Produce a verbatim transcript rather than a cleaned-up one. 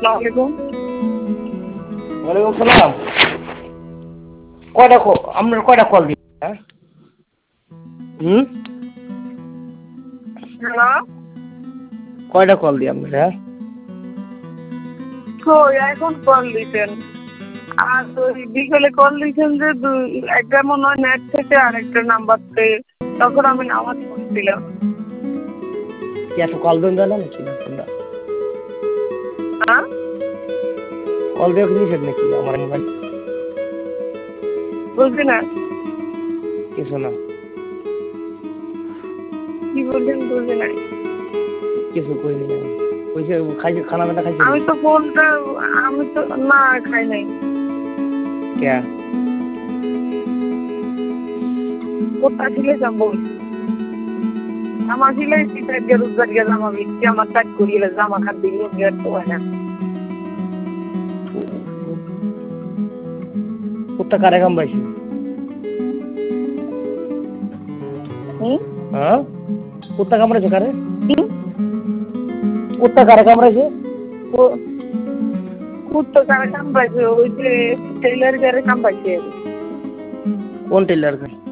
আলাইকুম। ওয়ালাইকুম সালাম। কয়টা আপনার কয়টা কল দিই? হ্যাঁ হুম হ্যালো, কয়টা কল দিই আপনার? হ্যাঁ কই এখন কল দিতেন? আর ওই বিকেলে কল দিতেন যে দুই- একটা মনে হয় নেট থেকে আরেকটা নাম্বার থেকে, তখন আমি নামাজ পড়ছিলাম। কি এত কল দেন জানেন নাকি না তোমরা? হ্যাঁ, কল দেওয়া কি নিষেধ নাকি আমার মোবাইল? বুঝলি না কিছু না, কি বলছেন, বুঝলি নাই। কিছু কইনি না। কইছে খাইছে, খানা দানা খাইছে আমি নাকি? তো ফোনটা আমি তো না খাই নাই। কে কোথা ছিলে যাবো? জামা সিলাই শীতের রোজগার গিয়ে জামা বিকছি, আমার কাজ করিয়ে জামা কাট দিলে বিয়ার তো হয় না। কুত্তা কারে কামড়াইছে? হুম হ্যাঁ কুত্তা কামড়াইছে কারে? কি কুত্তা কারে কামড়াইছে? কুত্তো কারে কামড়াইছে? ওই যে টেইলার গারে কামড়াইছে। কোন টেলার?